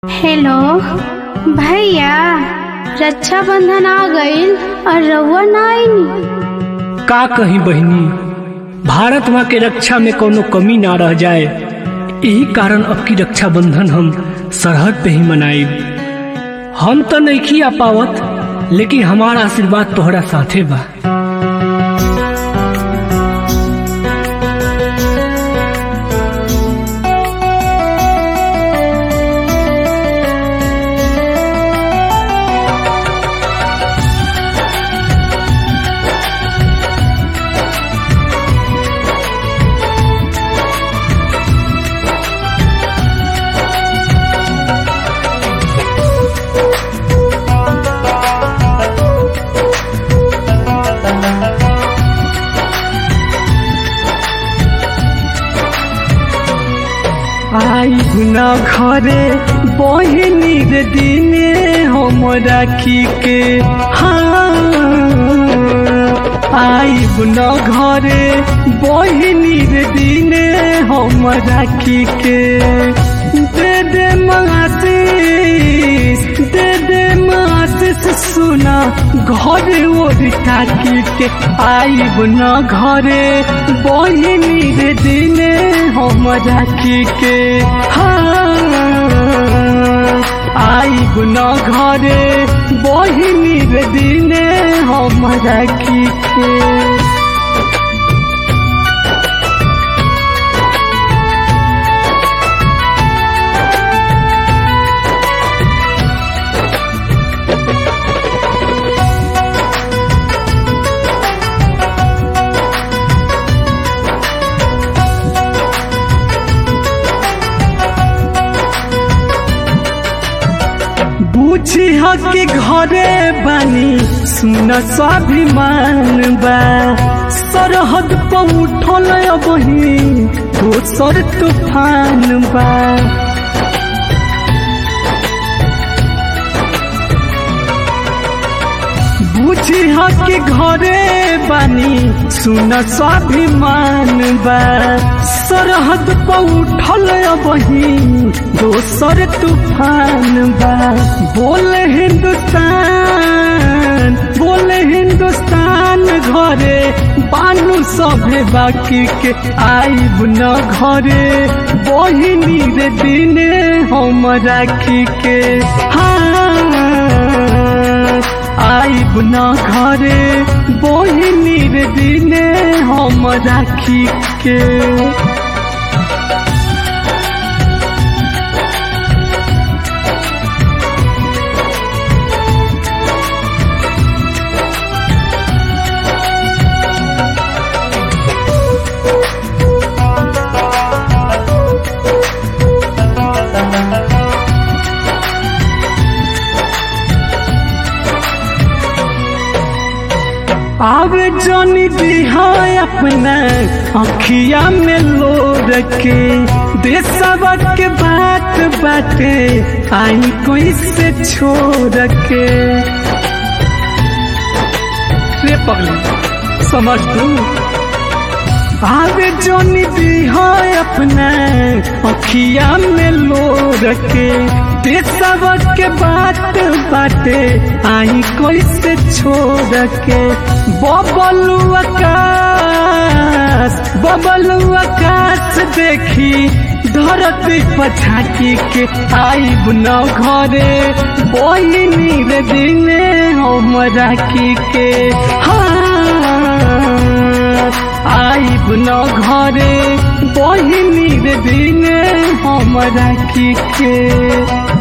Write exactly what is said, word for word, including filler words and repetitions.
Hello भैया, रक्षाबंधन आ गईल और रउआ ना आईनी। का कहीं बहिनी, भारत माँ के रक्षा में कोनो कमी ना रह जाए, यही कारण अब की रक्षाबंधन हम सरहद पे ही मनाई। हम तो नहीं आ पावत, लेकिन हमारा आशीर्वाद तोहरा साथे बा। आई गुना घरे बहिनी रे दिने हम राखी के, हाँ आई गुना घरे बहिनी रे दिने हम राखी के। दे दे आशीष, दे दे आशीष सुना घरे ओर ताकी के। आई गुना घरे बहिनी रे दिने हम राखी के, हाँ आई गुना घरे बहिनी रे दिने हम राखी के। बुझी के घरे बानी सुन स्वाभिमान बा, सरहद पर उठल बही दोसर तूफान बा। बुझी के घरे बानी सुन स्वाभिमान बा, सरहद पर उठल बही दोसर तूफान बा। बोले हिंदुस्तान, बोले हिंदुस्तान घरे बानू सभे बाकी के। आई न घरे बहिनी रे दिने हम राखी के, हाँ आई न घरे बहिनी रे दिने हम राखी के। आवे जानी दिहा अपना अखिया में लोर के, देशवा के बात बाटे आई कोई से छोड़ के। रे पगली समझ तू, आवे जानी दिहा अपना अखिया में लोर के, देशवा के बात बाटे आई कोई से छोड़ के। बबलू आकाश, बबलू आकाश देखी धरती पछाकी के। आई न घरे बहिनी रे दिने हम राखी के, हाँ आई न घरे बहिनी रे दिने हम राखी के।